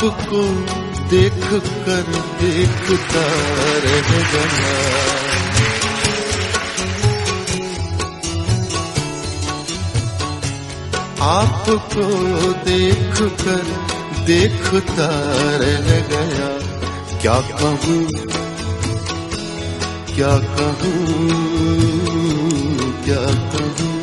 आपको देख कर देखता रह गया। आपको देख कर देखता रह गया। क्या कहूँ क्या कहूँ क्या कहूँ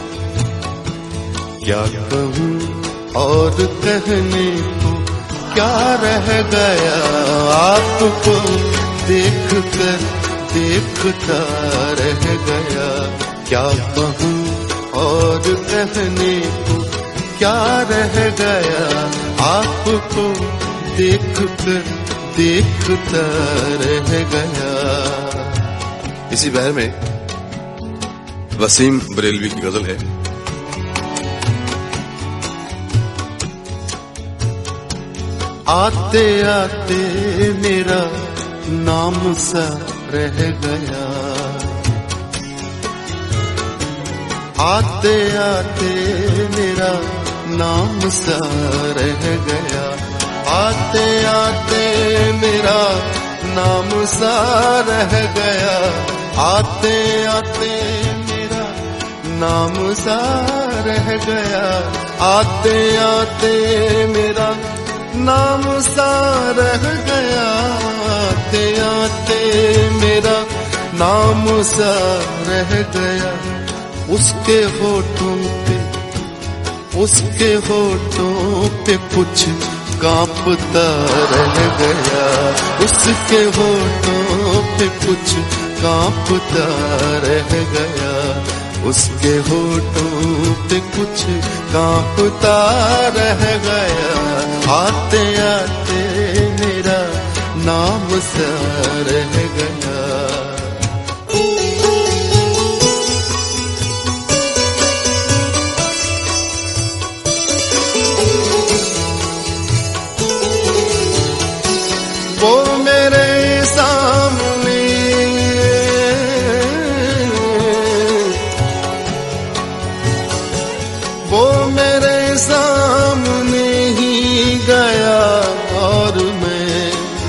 क्या कहूँ और कहने को क्या रह गया। आपको देख कर देखता रह गया। क्या कहूँ और कहने को क्या रह गया। आपको देख कर देखता रह गया। इसी बहर में वसीम बरेलवी की गजल है। आते आते मेरा नाम सा रह गया। आते आते मेरा नाम सा रह गया। आते आते मेरा नाम सा रह गया। आते आते मेरा नाम सा रह गया। आते आते मेरा नाम सा रह गया। आते आते मेरा नाम सा रह गया। उसके होठों पे कुछ कांपता रह गया। उसके होठों पे कुछ कांपता रह गया। उसके होठों पे कुछ कांपता रह गया। आते आते मेरा नाम सा रह गया। वो मेरे सामने वो मेरे सामने ही गया और मैं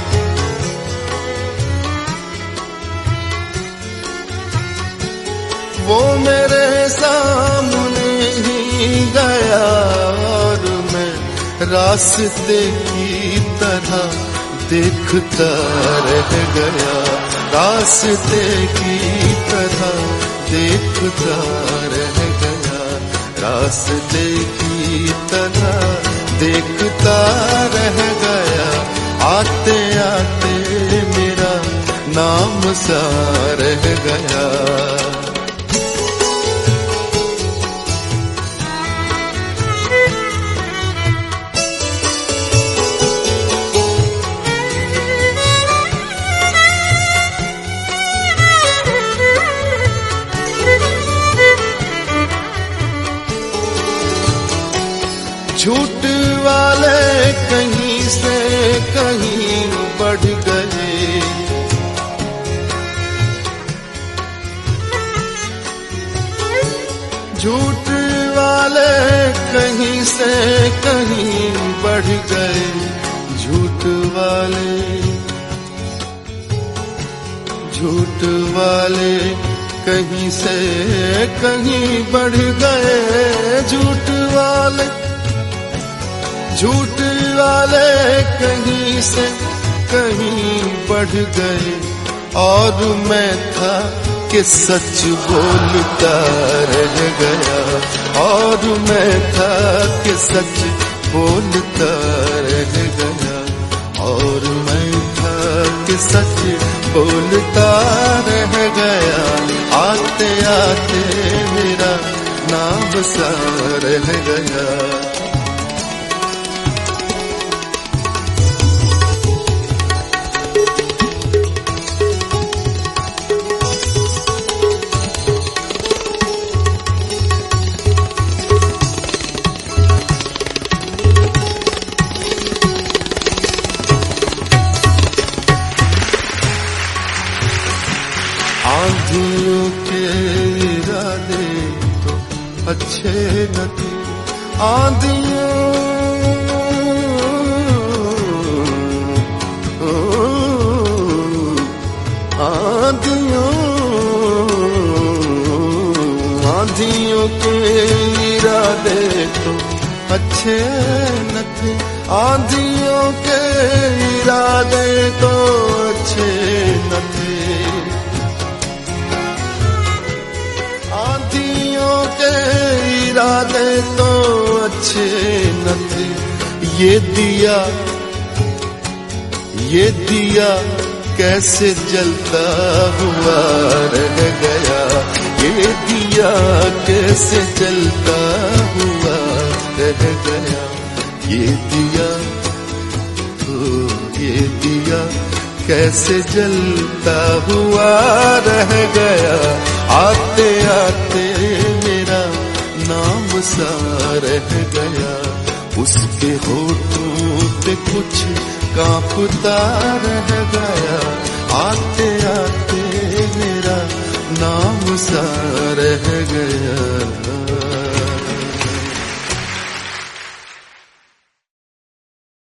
वो मेरे सामने ही गया और मैं रास्ते की तरह देखता रह गया। रास्ते की तरह देखता रह गया। रास्ते की तरह देखता रह गया। आते आते मेरा नाम सा रह गया। झूठ वाले कहीं से कहीं बढ़ गए। झूठ वाले कहीं से कहीं बढ़ गए। झूठ वाले कहीं से कहीं बढ़ गए। झूठ वाले कहीं से कहीं बढ़ गए। और मैं था कि सच बोलता रह गया। और मैं था कि सच बोलता रह गया। और मैं था कि सच बोलता रह गया। आते आते मेरा नाम सा रह गया। आंधियों के इरादे तो अच्छे न थे। आंधियों आंधियों के इरादे तो अच्छे न थे, आंधियों के इरादे तो अच्छे न थे, आंधियों के इरादे तो अच्छे न थे। ये दिया कैसे जलता हुआ रह गया, ये दिया कैसे जलता हुआ रह गया, ये दिया कैसे जलता हुआ रह गया, आते आते मेरा नाम सा रह गया, उसके होठों पे कुछ कांपता रह गया, आते आते मेरा नाम सा रह गया।